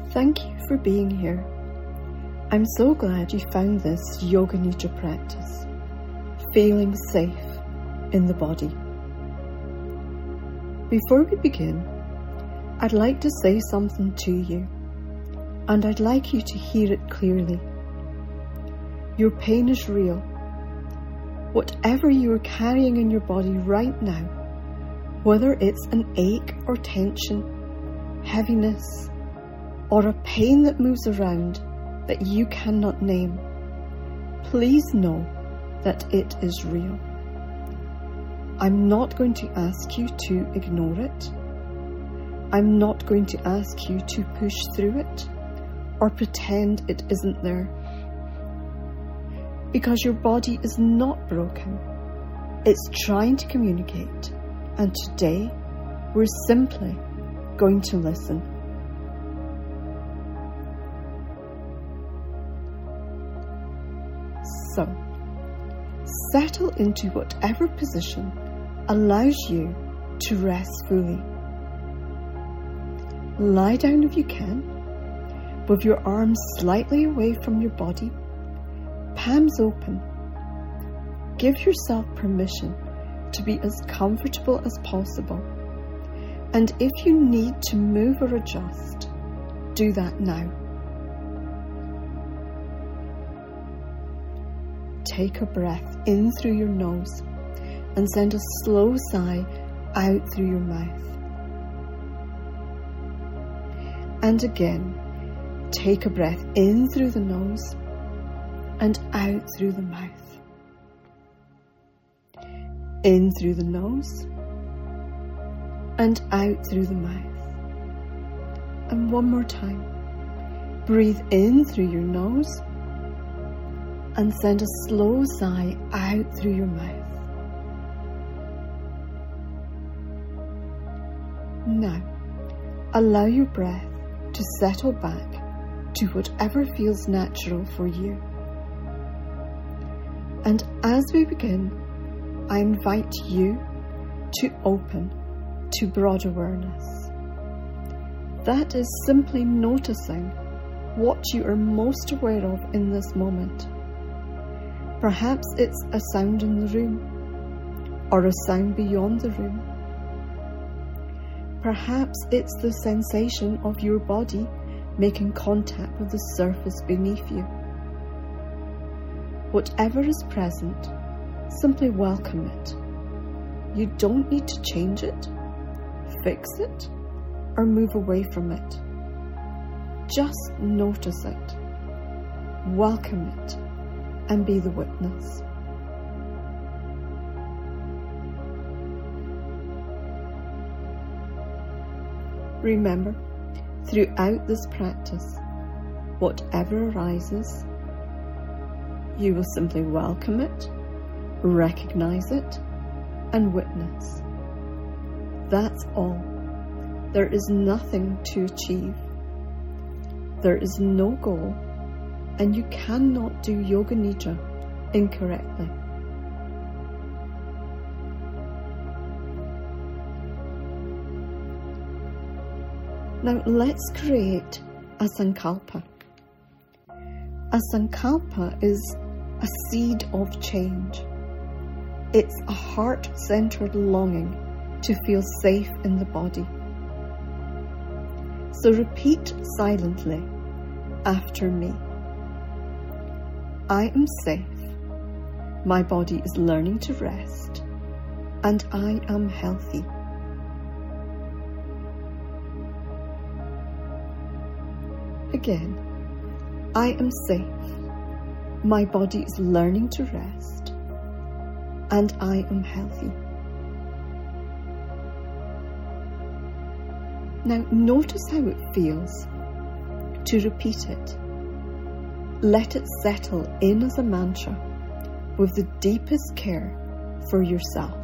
Thank you for being here. I'm so glad you found this Yoga Nidra practice, feeling safe in the body. Before we begin, I'd like to say something to you, and I'd like you to hear it clearly. Your pain is real. Whatever you are carrying in your body right now, whether it's an ache or tension, heaviness, or a pain that moves around that you cannot name, please know that it is real. I'm not going to ask you to ignore it. I'm not going to ask you to push through it or pretend it isn't there. Because your body is not broken. It's trying to communicate. And today, we're simply going to listen. So, settle into whatever position allows you to rest fully. Lie down if you can, with your arms slightly away from your body, palms open. Give yourself permission to be as comfortable as possible. And if you need to move or adjust, do that now. Take a breath in through your nose and send a slow sigh out through your mouth. And again, take a breath in through the nose and out through the mouth. In through the nose and out through the mouth. And one more time. Breathe in through your nose and send a slow sigh out through your mouth. Now, allow your breath to settle back to whatever feels natural for you. And as we begin, I invite you to open to broad awareness. That is simply noticing what you are most aware of in this moment. Perhaps it's a sound in the room, or a sound beyond the room. Perhaps it's the sensation of your body making contact with the surface beneath you. Whatever is present, simply welcome it. You don't need to change it, fix it, or move away from it. Just notice it, welcome it, and be the witness. Remember, throughout this practice, whatever arises, you will simply welcome it, recognize it, and witness. That's all. There is nothing to achieve. There is no goal, and you cannot do Yoga Nidra incorrectly. Now let's create a sankalpa. A sankalpa is a seed of change. It's a heart-centered longing to feel safe in the body. So repeat silently after me. I am safe. My body is learning to rest, and I am healthy. Again, I am safe. My body is learning to rest, and I am healthy. Now notice how it feels to repeat it. Let it settle in as a mantra with the deepest care for yourself.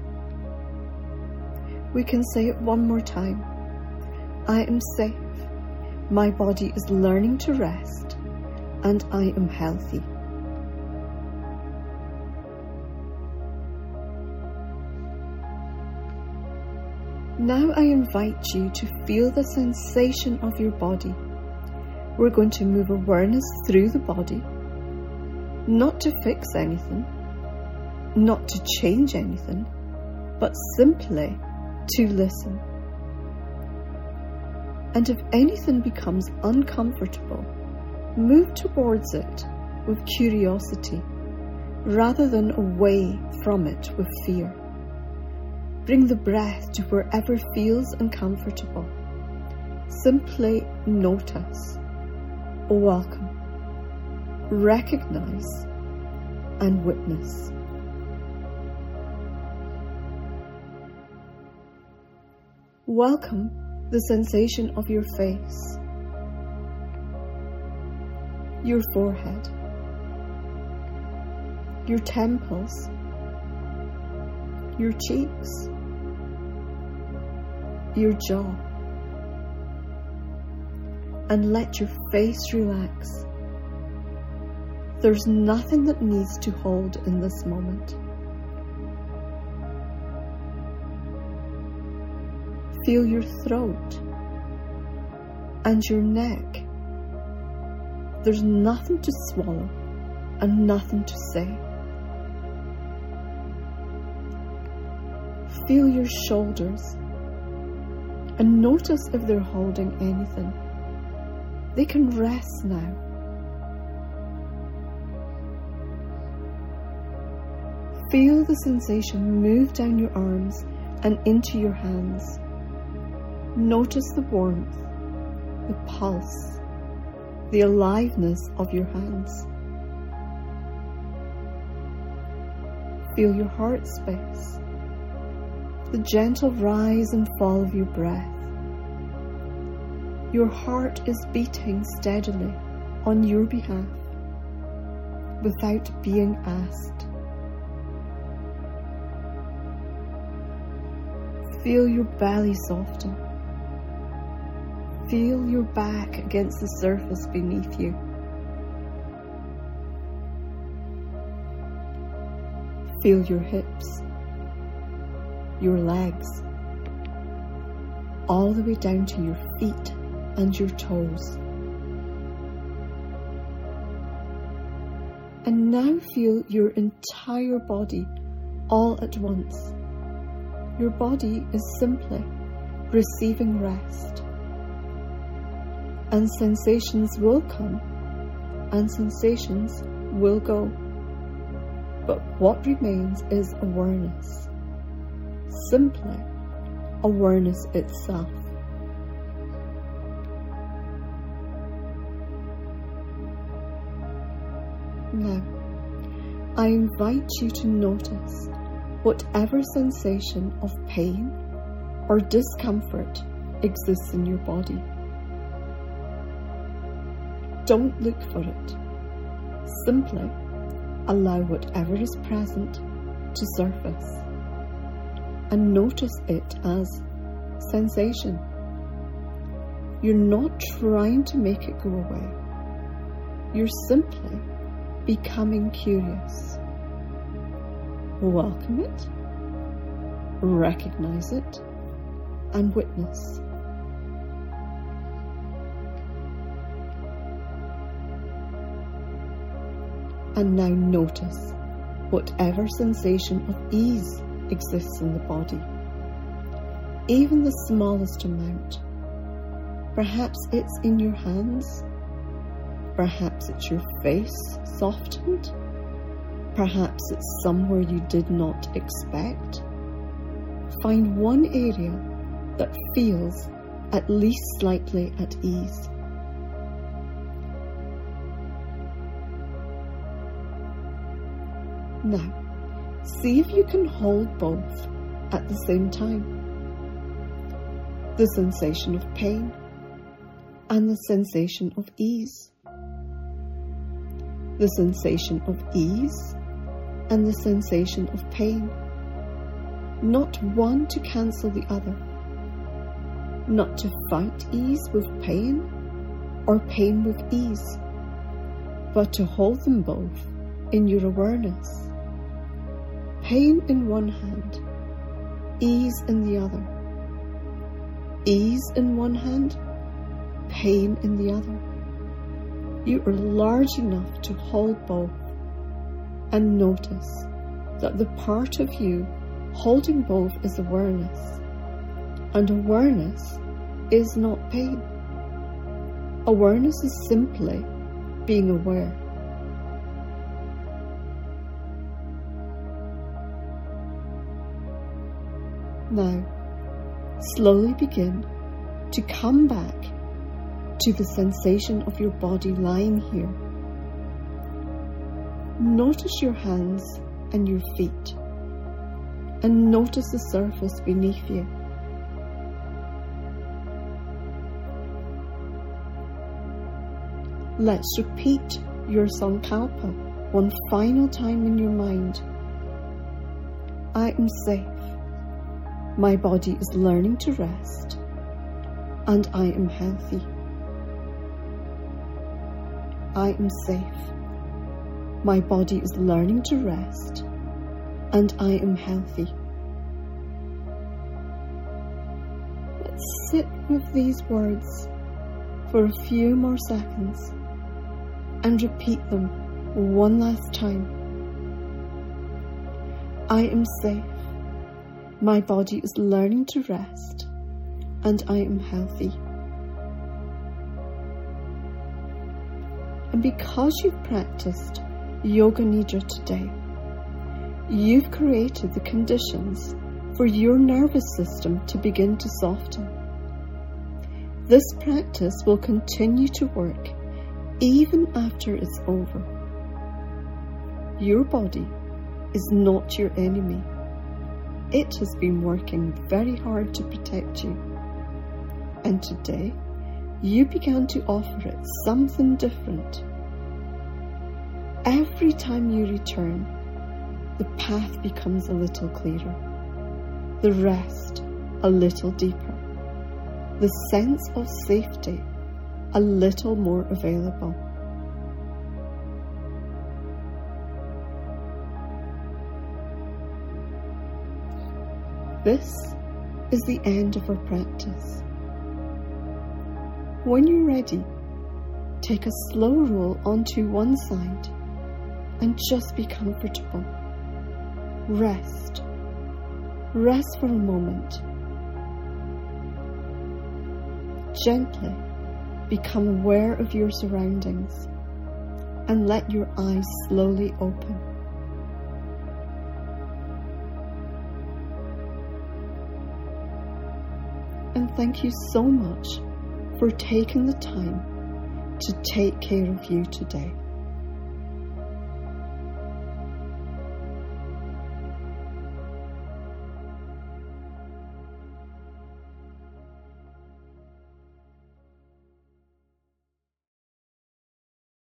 We can say it one more time. I am safe. My body is learning to rest, and I am healthy. Now I invite you to feel the sensation of your body we're going to move awareness through the body, not to fix anything, not to change anything, but simply to listen. And if anything becomes uncomfortable, move towards it with curiosity rather than away from it with fear. Bring the breath to wherever feels uncomfortable. Simply notice, welcome, recognize, and witness. Welcome the sensation of your face, your forehead, your temples, your cheeks, your jaw, and let your face relax. There's nothing that needs to hold in this moment. Feel your throat and your neck. There's nothing to swallow and nothing to say. Feel your shoulders and notice if they're holding anything. They can rest now. Feel the sensation move down your arms and into your hands. Notice the warmth, the pulse, the aliveness of your hands. Feel your heart space, the gentle rise and fall of your breath. Your heart is beating steadily on your behalf without being asked. Feel your belly soften. Feel your back against the surface beneath you. Feel your hips, your legs, all the way down to your feet and your toes. And now feel your entire body all at once. Your body is simply receiving rest. And sensations will come and sensations will go. But what remains is awareness. Simply awareness itself. Now, I invite you to notice whatever sensation of pain or discomfort exists in your body. Don't look for it. Simply allow whatever is present to surface and notice it as sensation. You're not trying to make it go away. You're simply becoming curious. Welcome it, recognize it, and witness. And now notice whatever sensation of ease exists in the body, even the smallest amount. Perhaps it's in your hands, perhaps it's your face softened, perhaps it's somewhere you did not expect. Find one area that feels at least slightly at ease. Now, see if you can hold both at the same time. The sensation of pain and the sensation of ease. The sensation of ease and the sensation of pain. Not one to cancel the other. Not to fight ease with pain or pain with ease, but to hold them both in your awareness. Pain in one hand, ease in the other. Ease in one hand, pain in the other. you are large enough to hold both, and notice that the part of you holding both is awareness, and awareness is not pain. Awareness is simply being aware. Now, slowly begin to come back to the sensation of your body lying here. Notice your hands and your feet, and notice the surface beneath you. Let's repeat your Sankalpa one final time in your mind. I am safe. My body is learning to rest, and I am healthy. I am safe. My body is learning to rest, and I am healthy. Let's sit with these words for a few more seconds and repeat them one last time. I am safe. My body is learning to rest, and I am healthy. And because you've practiced Yoga Nidra today, you've created the conditions for your nervous system to begin to soften. This practice will continue to work even after it's over. Your body is not your enemy. It has been working very hard to protect you. And today, you began to offer it something different. Every time you return, the path becomes a little clearer, the rest a little deeper, the sense of safety a little more available. This is the end of our practice. When you're ready, take a slow roll onto one side and just be comfortable. Rest. Rest for a moment. Gently become aware of your surroundings and let your eyes slowly open. And thank you so much for taking the time to take care of you today.